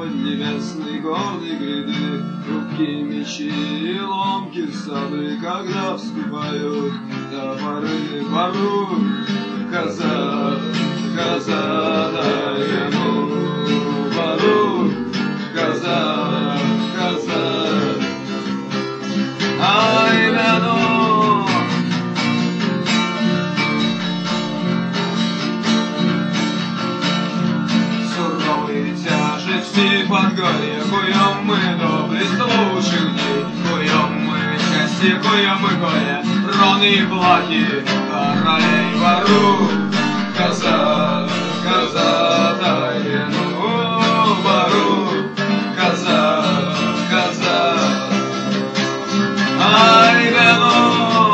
поднебесной горной гряды. Рубки мечи и ломки сабли, когда вступают топоры в бору. Коза, коза, дай ему бору. Коза, коза, ай, вяну. Суровые тяжести подгорья куем мы доблесть лучших дней. Куем мы счастье, куем мы горе, троны и плахи королей вору. Коза, коза, дай ему бору. Коза, коза, ай, вяну.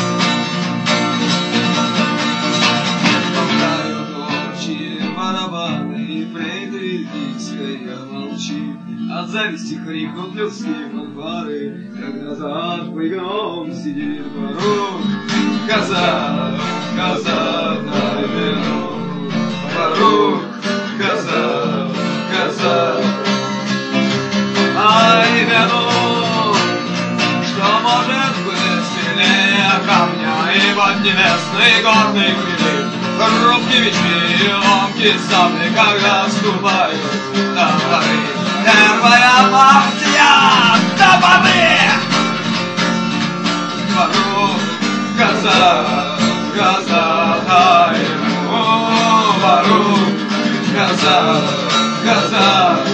Стукают волчьи барабаны, и флейты эльфийская молчит. От зависти хрипнут людские фанфары, когда за плыгом сидит вору. Коза, коза, дай вину вору. Коза, коза, ай, вину. Что может быть сильнее камня и поднебесной горной гряды? Рубки мечи и ломки сабли, когда вступают топоры. Первая партия — топоры! Вору. Коза, коза, дай ему вору. Коза, коза,